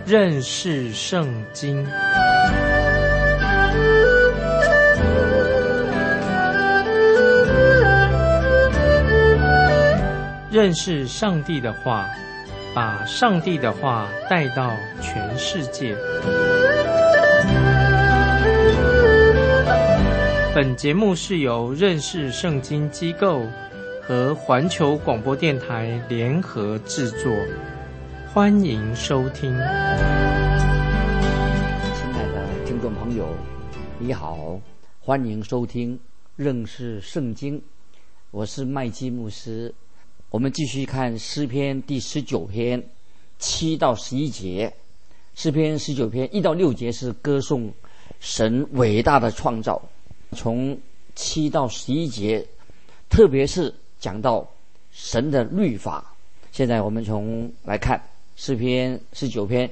认识圣经。认识上帝的话，把上帝的话带到全世界。本节目是由认识圣经机构和环球广播电台联合制作，欢迎收听。亲爱的听众朋友，你好，欢迎收听认识圣经，我是麦基牧师。我们继续看诗篇第19篇7到11节。诗篇19篇1到6节是歌颂神伟大的创造，从7到11节特别是讲到神的律法。现在我们来看诗篇19篇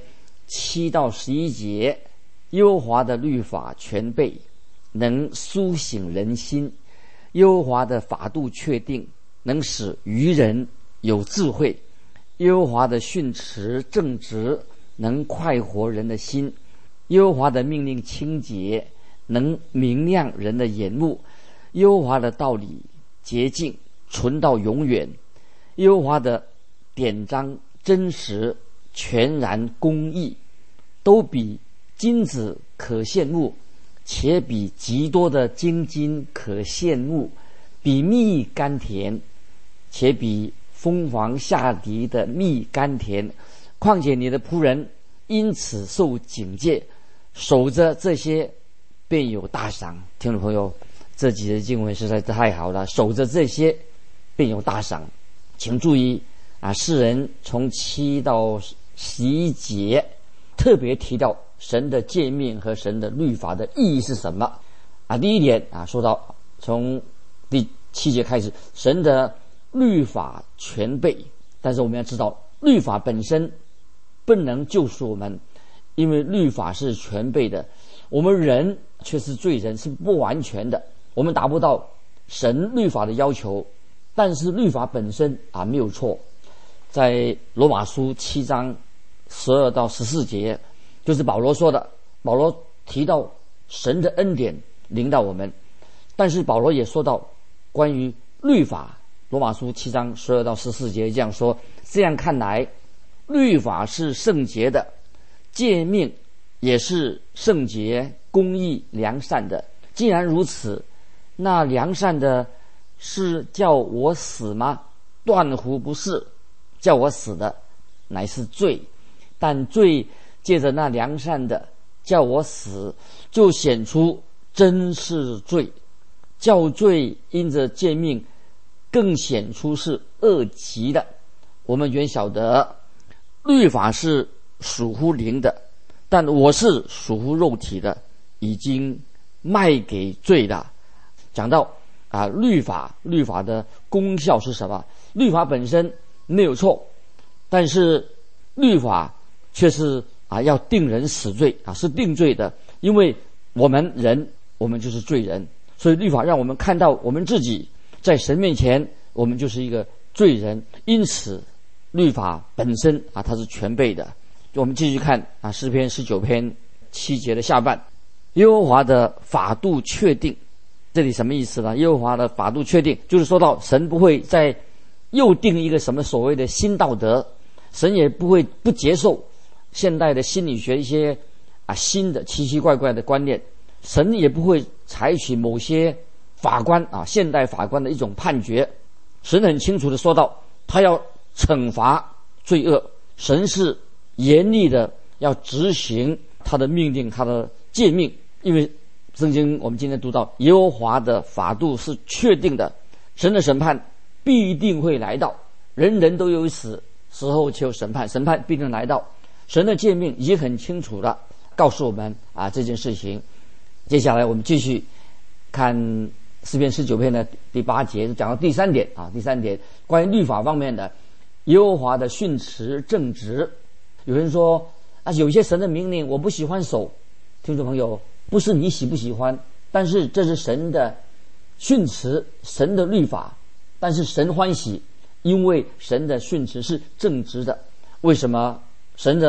7到11节。耶和华的律法全备，能苏醒人心；耶和华的法度确定，能使愚人有智慧；耶和华的训词正直，能快活人的心；耶和华的命令清洁，能明亮人的眼目；耶和华的道理洁净，存到永远；耶和华的典章真实，全然公义，都比金子可羡慕，且比极多的精金可羡慕，比蜜甘甜，且比蜂房下滴的蜜甘甜。况且你的仆人因此受警戒，守着这些便有大赏。听众朋友，这几节经文实在太好了，守着这些便有大赏。请注意诗人从7到11节特别提到神的诫命和神的律法的意义是什么。第一点说到从第7节开始，神的律法全备。但是我们要知道，律法本身不能救赎我们，因为律法是全备的，我们人却是罪人，是不完全的，我们达不到神律法的要求。但是律法本身没有错。在罗马书7章12到14节，就是保罗说的，保罗提到神的恩典临到我们，但是保罗也说到关于律法，罗马书7章12到14节这样说：这样看来，律法是圣洁的，诫命也是圣洁、公义、良善的。既然如此，那良善的是叫我死吗？断乎不是，叫我死的乃是罪。但罪借着那良善的叫我死，就显出真是罪；叫罪因着诫命更显出是恶极的。我们原晓得律法是属乎灵的，但我是属乎肉体的，已经卖给罪了。讲到律法的功效是什么？律法本身没有错，但是律法却是要定人死罪是定罪的。因为我们就是罪人，所以律法让我们看到我们自己在神面前我们就是一个罪人，因此律法本身它是全备的。我们继续看诗篇19篇7节的下半，耶和华的法度确定。这里什么意思呢？耶和华的法度确定，就是说到神不会再又定一个什么所谓的新道德，神也不会不接受现代的心理学一些新的奇奇怪怪的观念，神也不会采取某些法官现代法官的一种判决。神很清楚的说到，他要惩罚罪恶，神是严厉的要执行他的命令，他的诫命。因为圣经我们今天读到，耶和华的法度是确定的，神的审判必定会来到，人人都有死，时候且有审判，审判必定来到。神的诫命也很清楚的告诉我们这件事情。接下来我们继续看诗篇19篇的第8节，讲到第三点第三点关于律法方面的，耶和华的训词正直。有人说有些神的命令我不喜欢守，听众朋友，不是你喜不喜欢，但是这是神的训词，神的律法，但是神欢喜，因为神的训词是正直的。为什么神的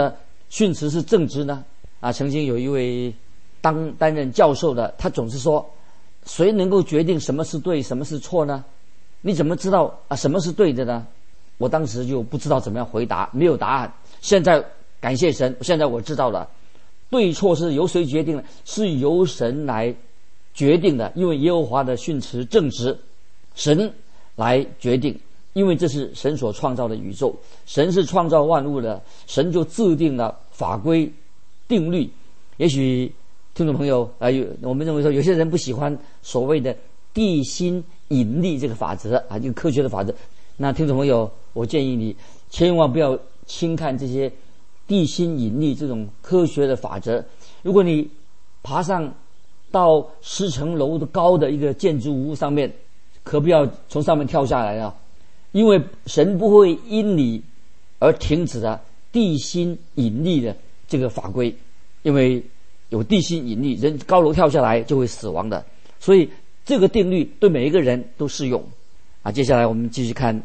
训词是正直呢？曾经有一位担任教授的，他总是说，谁能够决定什么是对，什么是错呢？你怎么知道什么是对的呢？我当时就不知道怎么样回答，没有答案。现在感谢神，现在我知道了，对错是由谁决定的？是由神来决定的，因为耶和华的训词正直，神来决定，因为这是神所创造的宇宙，神是创造万物的，神就制定了法规定律。也许听众朋友我们认为说有些人不喜欢所谓的地心引力这个法则这个科学的法则。那听众朋友，我建议你千万不要轻看这些地心引力这种科学的法则。如果你爬上到10层楼的高的一个建筑物上面，可不要从上面跳下来啊！因为神不会因你而停止了地心引力的这个法规，因为有地心引力，人高楼跳下来就会死亡的，所以这个定律对每一个人都适用接下来我们继续看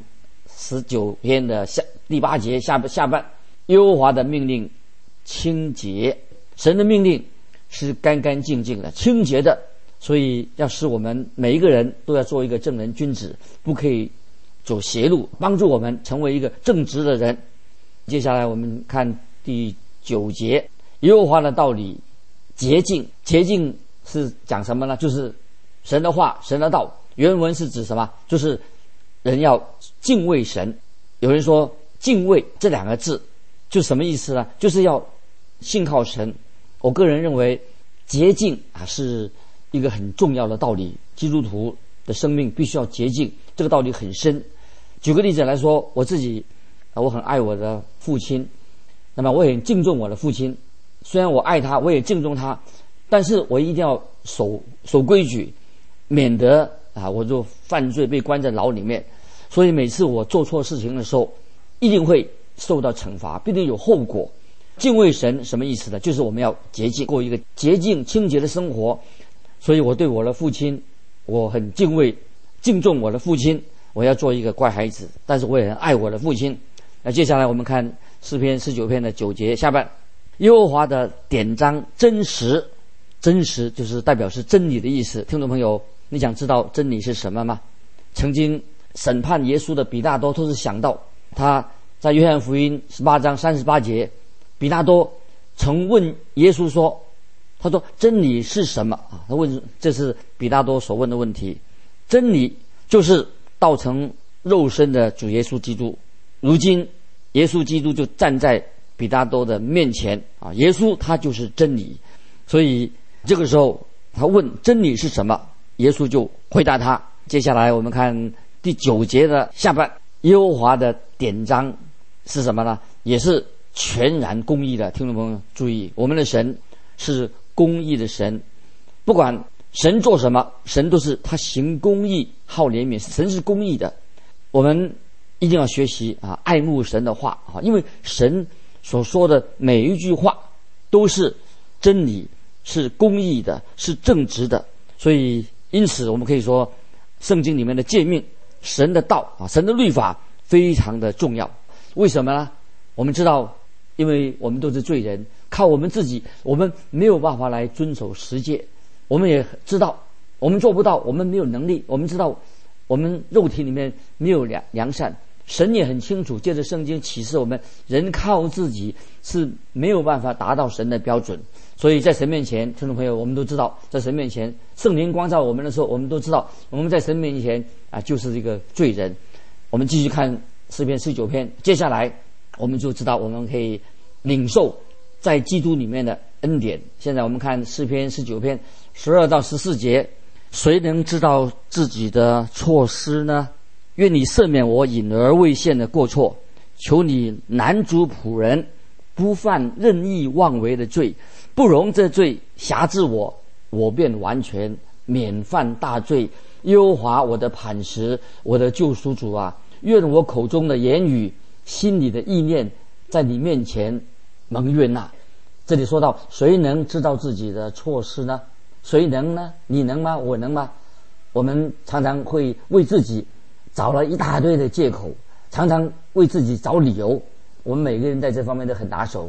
19篇的第8节下半，耶和华的命令清洁，神的命令是干干净净的、清洁的，所以要使我们每一个人都要做一个正人君子，不可以走邪路，帮助我们成为一个正直的人。接下来我们看第9节，耶和华的道理洁净。洁净是讲什么呢？就是神的话、神的道。原文是指什么？就是人要敬畏神。有人说敬畏这2个字就什么意思呢？就是要信靠神。我个人认为洁净是一个很重要的道理，基督徒的生命必须要洁净，这个道理很深。举个例子来说，我自己我很爱我的父亲，那么我也很敬重我的父亲，虽然我爱他，我也敬重他，但是我一定要守规矩，免得我就犯罪被关在牢里面。所以每次我做错事情的时候，一定会受到惩罚，必定有后果。敬畏神什么意思呢？就是我们要洁净，过一个洁净清洁的生活。所以我对我的父亲我很敬重我的父亲，我要做一个乖孩子，但是我也很爱我的父亲。接下来我们看诗篇19篇的9节下半，耶和华的典章真实。真实就是代表是真理的意思。听众朋友，你想知道真理是什么吗？曾经审判耶稣的比拉多都是想到，他在约翰福音18章38节，比拉多曾问耶稣说，他说真理是什么他问，这是比拉多所问的问题。真理就是道成肉身的主耶稣基督。如今耶稣基督就站在比拉多的面前耶稣他就是真理。所以这个时候他问真理是什么，耶稣就回答他。接下来我们看第9节的下半，耶和华的典章是什么呢？也是全然公义的。听众朋友注意，我们的神是公义的神，不管神做什么，神都是他行公义好怜悯，神是公义的。我们一定要学习爱慕神的话因为神所说的每一句话都是真理，是公义的，是正直的。所以因此我们可以说圣经里面的诫命，神的道神的律法非常的重要。为什么呢？我们知道，因为我们都是罪人，靠我们自己我们没有办法来遵守十诫。我们也知道我们做不到，我们没有能力，我们知道我们肉体里面没有良善。神也很清楚，借着圣经启示我们，人靠自己是没有办法达到神的标准。所以在神面前，听众朋友，我们都知道，在神面前圣灵光照我们的时候，我们都知道我们在神面前就是一个罪人。我们继续看诗篇19篇，接下来我们就知道我们可以领受在基督里面的恩典。现在我们看诗篇19篇12到14节，谁能知道自己的错失呢？愿你赦免我隐而未现的过错，求你拦阻仆人不犯任意妄为的罪，不容这罪辖制我，我便完全免犯大罪。耶和华我的磐石，我的救赎主愿我口中的言语，心里的意念，在你面前蒙悦纳。这里说到，谁能知道自己的错失呢？谁能呢？你能吗？我能吗？我们常常会为自己找了一大堆的借口，常常为自己找理由。我们每个人在这方面都很拿手。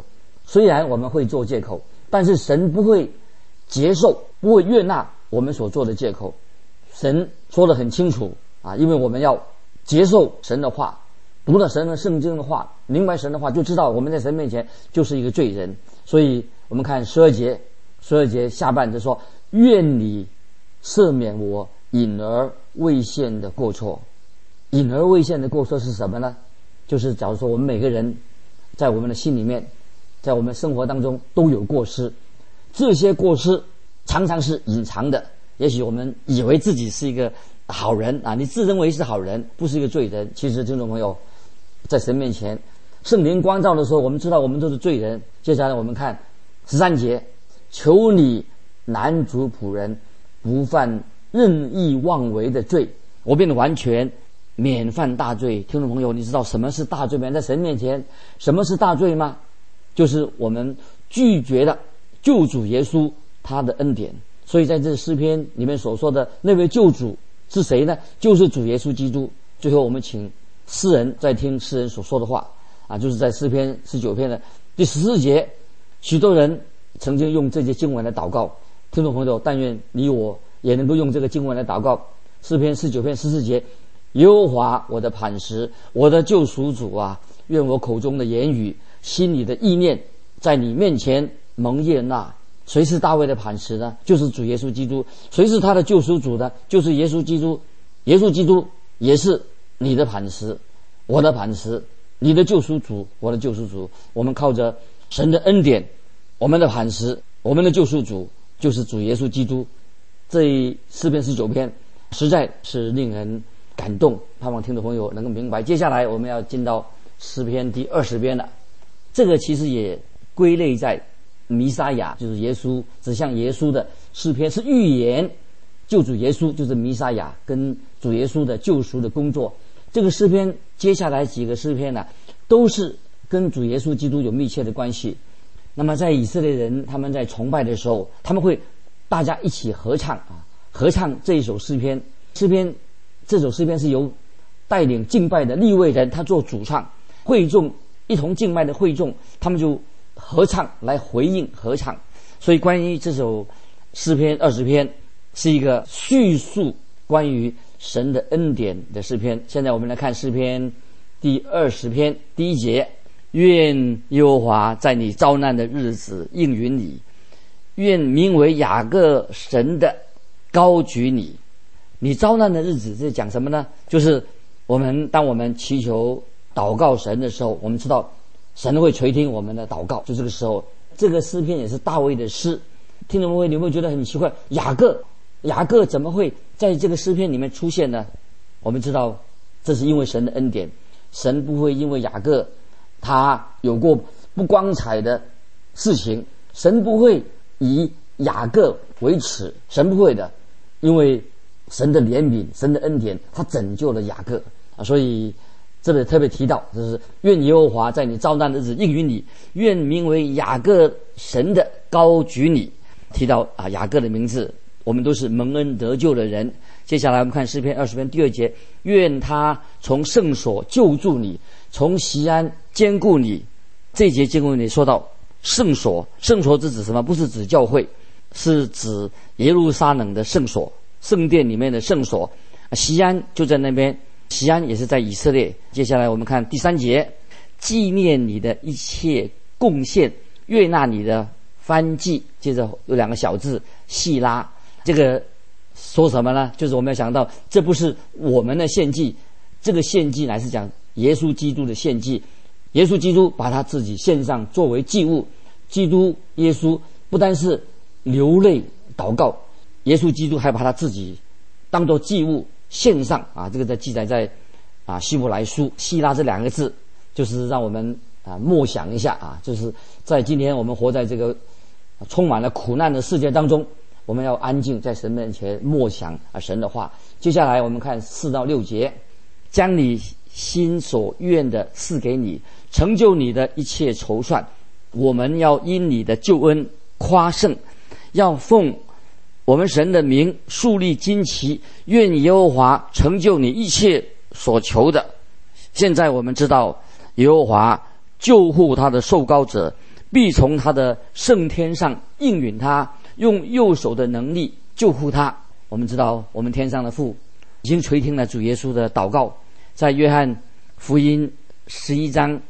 虽然我们会做借口，但是神不会接受，不会悦纳我们所做的借口。神说得很清楚啊，因为我们要接受神的话，读了神的圣经的话，明白神的话，就知道我们在神面前就是一个罪人。所以我们看12节下半就说，愿你赦免我隐而未现的过错。隐而未现的过错是什么呢？就是假如说我们每个人在我们的心里面，在我们生活当中都有过失，这些过失常常是隐藏的。也许我们以为自己是一个好人啊，你自认为是好人，不是一个罪人。其实听众朋友，在神面前圣灵光照的时候，我们知道我们都是罪人。接下来我们看13节，求你拦阻仆人不犯任意妄为的罪，我便完全免犯大罪。听众朋友，你知道什么是大罪吗？在神面前什么是大罪吗？就是我们拒绝了救主耶稣他的恩典。所以在这诗篇里面所说的那位救主是谁呢？就是主耶稣基督。最后我们请诗人再听诗人所说的话啊，就是在诗篇19篇的第14节，许多人曾经用这些经文来祷告。听众朋友，但愿你我也能够用这个经文来祷告。诗篇19篇14节，耶和华我的磐石，我的救赎主啊，愿我口中的言语，心里的意念，在你面前蒙悦纳。谁是大卫的磐石呢？就是主耶稣基督。谁是他的救赎主呢？就是耶稣基督。耶稣基督也是你的磐石，我的磐石，你的救赎主，我的救赎主。我们靠着神的恩典，我们的磐石，我们的救赎主就是主耶稣基督。这诗篇19篇实在是令人感动，盼望听众朋友能够明白。接下来我们要进到诗篇第20篇了，这个其实也归类在弥撒亚，就是耶稣，指向耶稣的诗篇，是预言救主耶稣，就是弥撒亚跟主耶稣的救赎的工作。这个诗篇接下来几个诗篇呢，都是跟主耶稣基督有密切的关系。那么在以色列人他们在崇拜的时候，他们会大家一起合唱啊，合唱这一首诗篇。这首诗篇是由带领敬拜的利未人他做主唱，会众一同敬拜的会众，他们就合唱来回应合唱。所以关于这首诗篇20篇是一个叙述关于神的恩典的诗篇。现在我们来看诗篇第20篇第1节，愿耶和华在你遭难的日子应允你，愿名为雅各神的高举你。你遭难的日子是讲什么呢？就是当我们祈求祷告神的时候，我们知道神会垂听我们的祷告。就这个时候，这个诗篇也是大卫的诗。听众朋友，你会觉得很奇怪，雅各怎么会在这个诗篇里面出现呢？我们知道这是因为神的恩典，神不会因为雅各他有过不光彩的事情，神不会以雅各为耻，神不会的，因为神的怜悯，神的恩典，他拯救了雅各啊。所以这里特别提到，就是愿耶和华在你遭难的日子应允你，愿名为雅各神的高举你。提到雅各的名字，我们都是蒙恩得救的人。接下来我们看诗篇20篇第2节，愿他从圣所救助你，从锡安坚固你。这节经文里说到圣所，圣所是指什么？不是指教会，是指耶路撒冷的圣所，圣殿里面的圣所。锡安就在那边，锡安也是在以色列。接下来我们看第3节，纪念你的一切贡献，悦纳你的燔祭。接着有2个小字细拉，这个说什么呢？就是我们要想到，这不是我们的献祭，这个献祭乃是讲耶稣基督的献祭。耶稣基督把他自己献上作为祭物。基督耶稣不单是流泪祷告，耶稣基督还把他自己当作祭物献上啊。这个在记载在希伯来书。细拉这2个字就是让我们默想一下啊，就是在今天我们活在这个充满了苦难的世界当中，我们要安静在神面前默想神的话。接下来我们看4到6节，将你心所愿的赐给你，成就你的一切筹算。我们要因你的救恩夸胜，要奉我们神的名树立旌旗，愿耶和华成就你一切所求的。现在我们知道耶和华救护他的受膏者， 必从他的圣天上应允他，用右手的能力救护他。我们知道，我们天上的父已经垂听了主耶稣的祷告，在约翰福音11章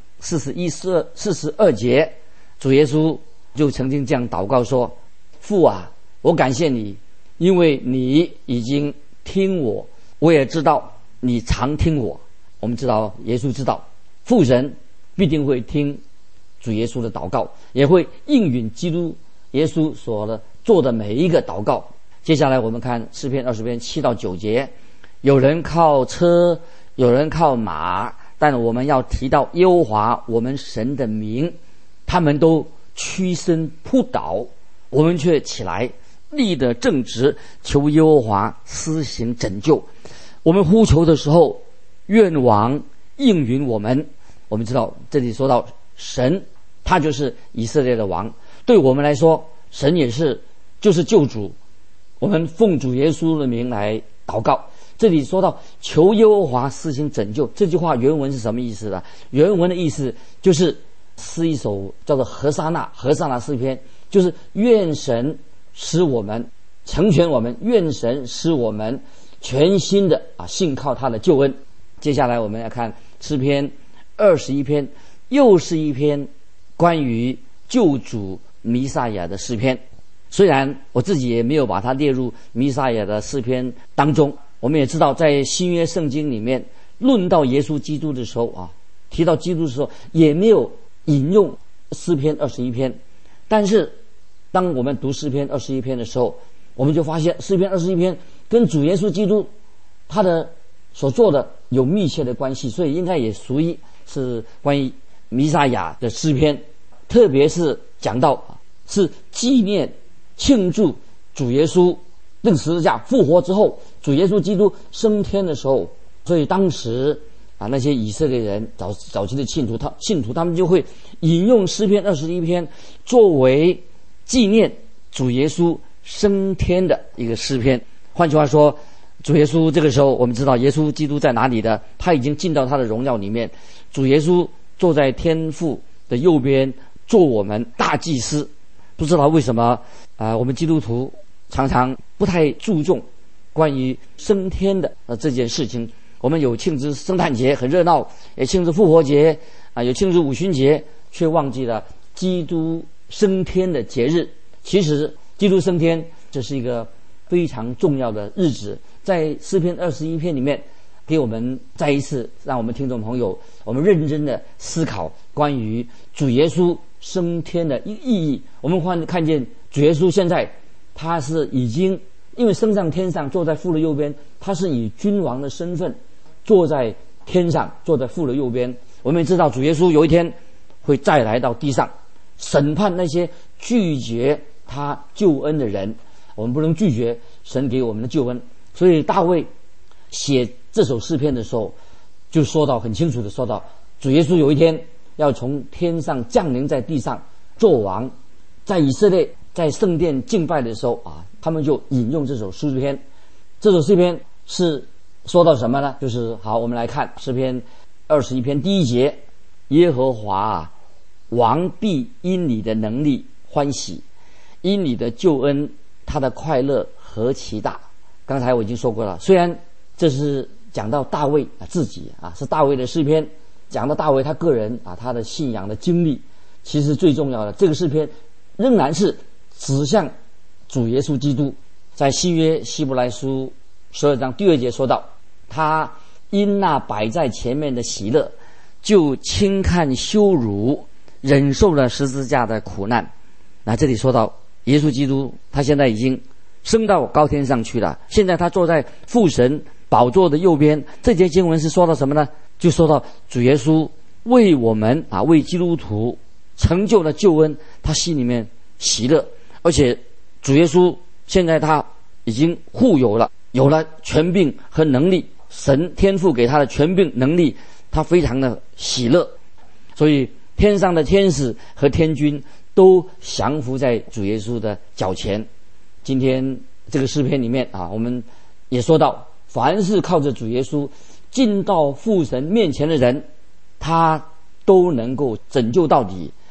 42节，主耶稣就曾经这样祷告说：父啊，我感谢你，因为你已经听我，我也知道你常听我。我们知道，耶稣知道父神必定会听主耶稣的祷告，也会应允基督耶稣所做的每一个祷告。接下来我们看诗篇20篇7到9节，有人靠车，有人靠马，但我们要提到耶和华我们神的名，他们都屈身扑倒，我们却起来立得正直，求耶和华施行拯救。我们呼求的时候，愿王应允我们。我们知道这里说到神，他就是以色列的王，对我们来说，神也就是救主。我们奉主耶稣的名来祷告。这里说到求耶和华施行拯救，这句话原文是什么意思呢？原文的意思就是是一首叫做何沙那诗篇，就是愿神使我们成全我们，愿神使我们全心的信靠他的救恩。接下来我们来看诗篇21篇，又是一篇关于救主弥赛亚的诗篇。虽然我自己也没有把它列入弥赛亚的诗篇当中，我们也知道在新约圣经里面论到耶稣基督的时候提到基督的时候也没有引用诗篇21篇。但是当我们读诗篇21篇的时候，我们就发现诗篇21篇跟主耶稣基督他的所做的有密切的关系，所以应该也属于是关于弥赛亚的诗篇。特别是讲到是纪念庆祝主耶稣钉十字架复活之后，主耶稣基督升天的时候，所以当时那些以色列人早期的信徒他们就会引用诗篇21篇作为纪念主耶稣升天的一个诗篇。换句话说，主耶稣这个时候我们知道耶稣基督在哪里的，他已经进到他的荣耀里面，主耶稣坐在天父的右边做我们大祭司。不知道为什么我们基督徒常常不太注重关于升天的这件事情。我们有庆祝圣诞节很热闹，也庆祝复活节有庆祝五旬节，却忘记了基督升天的节日。其实基督升天这是一个非常重要的日子，在诗篇21篇里面给我们再一次让我们听众朋友我们认真的思考关于主耶稣升天的意义。我们看见主耶稣现在他是已经因为升上天上坐在父的右边，他是以君王的身份坐在天上，坐在父的右边。我们也知道主耶稣有一天会再来到地上审判那些拒绝他救恩的人。我们不能拒绝神给我们的救恩，所以大卫写这首诗篇的时候就说到很清楚的说到主耶稣有一天要从天上降临在地上做王。在以色列在圣殿敬拜的时候他们就引用这首诗篇。这首诗篇是说到什么呢？就是好，我们来看诗篇21篇第1节，耶和华王必因你的能力欢喜，因你的救恩他的快乐何其大。刚才我已经说过了，虽然这是讲到大卫自己是大卫的诗篇，讲到大卫他个人他的信仰的经历，其实最重要的这个诗篇仍然是指向主耶稣基督。在新约希伯来书12章第2节说到，他因那摆在前面的喜乐，就轻看羞辱，忍受了十字架的苦难。那这里说到耶稣基督他现在已经升到高天上去了，现在他坐在父神宝座的右边。这节经文是说到什么呢？就说到主耶稣为我们为基督徒成就了救恩，他心里面喜乐。而且主耶稣现在他已经有了权柄和能力，神天父给他的权柄能力，他非常的喜乐。所以天上的天使和天军都降服在主耶稣的脚前。今天这个诗篇里面我们也说到，凡是靠着主耶稣进到父神面前的人，他都能够拯救到底。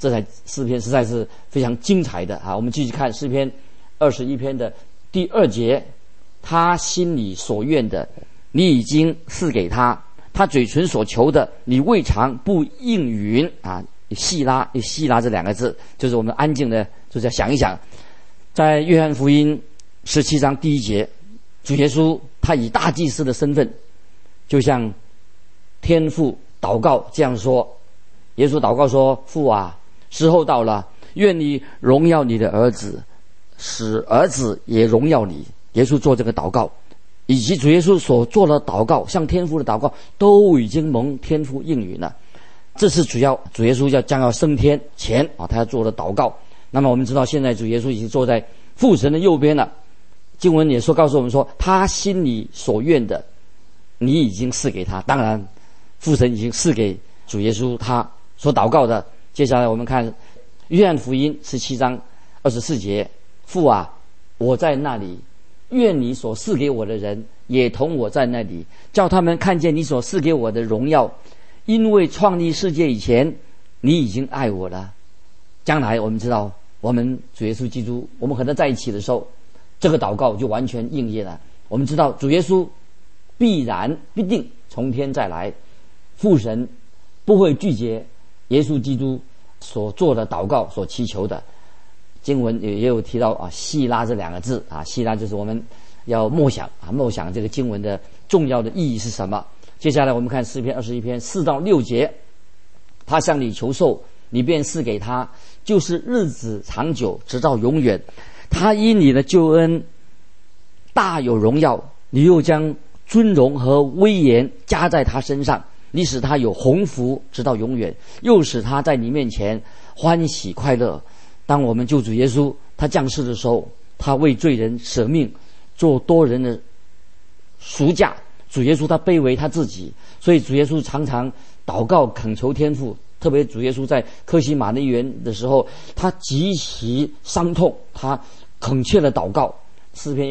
这台诗篇实在是非常精彩的啊！我们继续看诗篇21篇的第2节，他心里所愿的，你已经赐给他；他嘴唇所求的，你未尝不应允啊！细拉这2个字，就是我们安静的，就是要想一想，在约翰福音17章第1节，主耶稣他以大祭司的身份，就向天父祷告这样说。耶稣祷告说：父啊，时候到了，愿你荣耀你的儿子，使儿子也荣耀你。耶稣做这个祷告，以及主耶稣所做的祷告，向天父的祷告，都已经蒙天父应允了。这是主耶稣将要升天前啊，他要做的祷告。那么我们知道，现在主耶稣已经坐在父神的右边了。经文也告诉我们说，他心里所愿的，你已经赐给他。当然，父神已经赐给主耶稣他所祷告的。接下来我们看约翰福音17章24节，父啊，我在那里，愿你所赐给我的人也同我在那里，叫他们看见你所赐给我的荣耀。因为创立世界以前，你已经爱我了。将来我们知道，我们主耶稣基督，我们和他在一起的时候，这个祷告就完全应验了。我们知道主耶稣必定从天再来，父神不会拒绝耶稣基督所做的祷告所祈求的。经文也有提到啊，细拉这2个字啊，细拉就是我们要默想这个经文的重要的意义是什么。接下来我们看诗篇21篇4到6节，他向你求寿，你便赐给他，就是日子长久，直到永远。他因你的救恩大有荣耀，你又将尊荣和威严加在他身上，你使他有鸿福直到永远，又使他在你面前欢喜快乐。当我们救主耶稣他降世的时候，他为罪人舍命，做多人的赎价。主耶稣他卑微他自己，所以主耶稣常常祷告恳求天父。特别主耶稣在客西马尼园的时候，他极其伤痛，他恳切的祷告。诗篇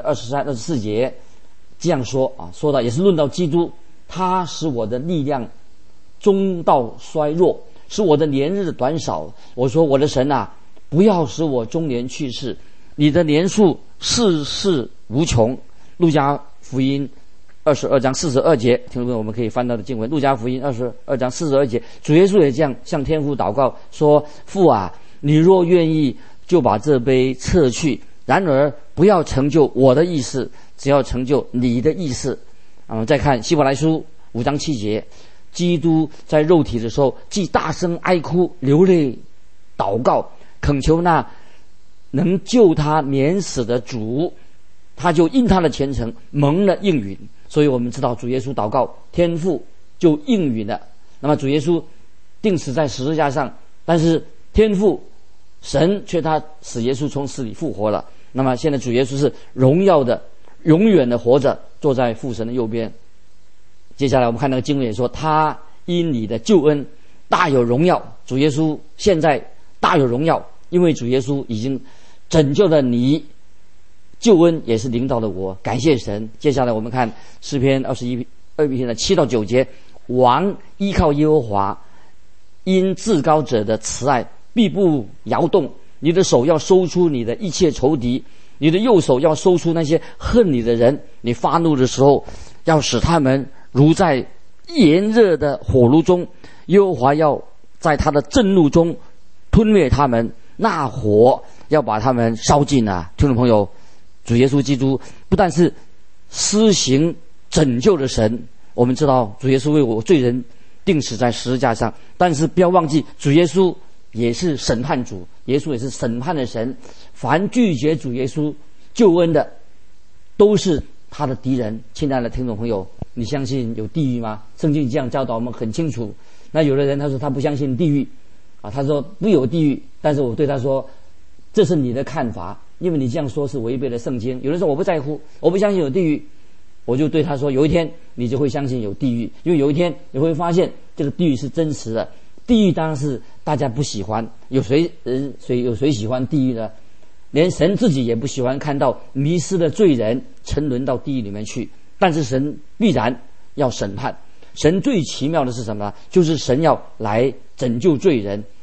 123、24节这样说啊，说到也是论到基督，他使我的力量终到衰弱，使我的年日短少。我说我的神啊，不要使我中年去世，你的年数世世无穷。路加福音22章42节，听众朋友我们可以翻到的经文，路加福音22章42节，主耶稣也这样向天父祷告说：父啊，你若愿意，就把这杯撤去，然而不要成就我的意思，只要成就你的意思。再看希伯来书5章7节，基督在肉体的时候，既大声哀哭流泪祷告，恳求那能救他免死的主，他就因他的虔诚蒙了应允。所以我们知道主耶稣祷告，天父就应允了。那么主耶稣钉死在十字架上，但是天父神却他使耶稣从死里复活了。那么现在主耶稣是荣耀的永远的活着，坐在父神的右边。接下来我们看那个经文也说，他因你的救恩大有荣耀。主耶稣现在大有荣耀，因为主耶稣已经拯救了你，救恩也是领导了我，感谢神。接下来我们看诗篇21篇的7到9节，王依靠耶和华，因至高者的慈爱必不摇动。你的手要收出你的一切仇敌，你的右手要收出那些恨你的人。你发怒的时候，要使他们如在炎热的火炉中，耶和华要在他的震怒中吞灭他们，那火要把他们烧尽啊！听众朋友，主耶稣基督不但是施行拯救的神，我们知道主耶稣为我罪人钉死在十字架上，但是不要忘记主耶稣也是审判主，耶稣也是审判的神。凡拒绝主耶稣救恩的，都是他的敌人。亲爱的听众朋友，你相信有地狱吗？圣经这样教导我们很清楚。那有的人他说他不相信地狱啊，他说不有地狱，但是我对他说，这是你的看法，因为你这样说是违背了圣经。有人说我不在乎，我不相信有地狱，我就对他说，有一天你就会相信有地狱，因为有一天你会发现这个地狱是真实的。地狱当然是大家不喜欢，有谁喜欢地狱呢？连神自己也不喜欢看到迷失的罪人沉沦到地狱里面去。但是神必然要审判。神最奇妙的是什么呢？就是神要来拯救罪人，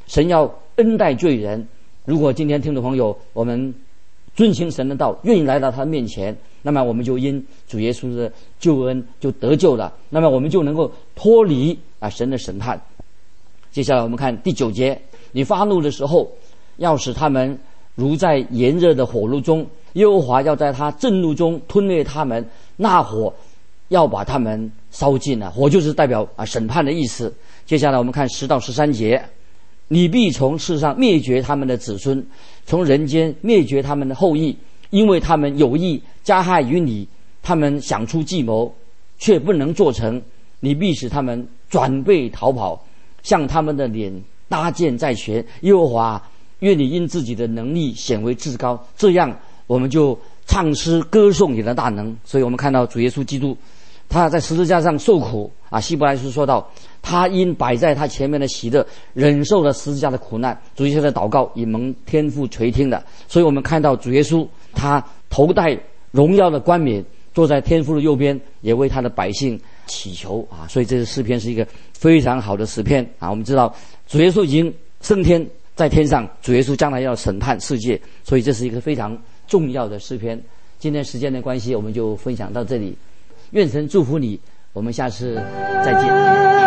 神要恩待罪人。如果今天听众朋友我们遵行神的道，愿意来到他面前，那么我们就因主耶稣的救恩就得救了，那么我们就能够脱离神的审判。接下来我们看第9节，你发怒的时候，要使他们如在炎热的火炉中，耶和华要在他震怒中吞灭他们，那火要把他们烧尽了。火就是代表审判的意思。接下来我们看10到13节，你必从世上灭绝他们的子孙，从人间灭绝他们的后裔，因为他们有意加害于你，他们想出计谋，却不能做成。你必使他们转背逃跑，向他们的脸搭箭在前。耶和华，愿你因自己的能力显为至高，这样我们就唱诗歌颂你的大能。所以我们看到主耶稣基督他在十字架上受苦希伯来书说到，他因摆在他前面的喜乐，忍受了十字架的苦难。主耶稣的祷告也蒙天父垂听的。所以我们看到主耶稣他头戴荣耀的冠冕，坐在天父的右边，也为他的百姓祈求所以这个诗篇是一个非常好的诗篇我们知道主耶稣已经升天，在天上，主耶稣将来要审判世界，所以这是一个非常重要的诗篇。今天时间的关系，我们就分享到这里。愿神祝福你，我们下次再见。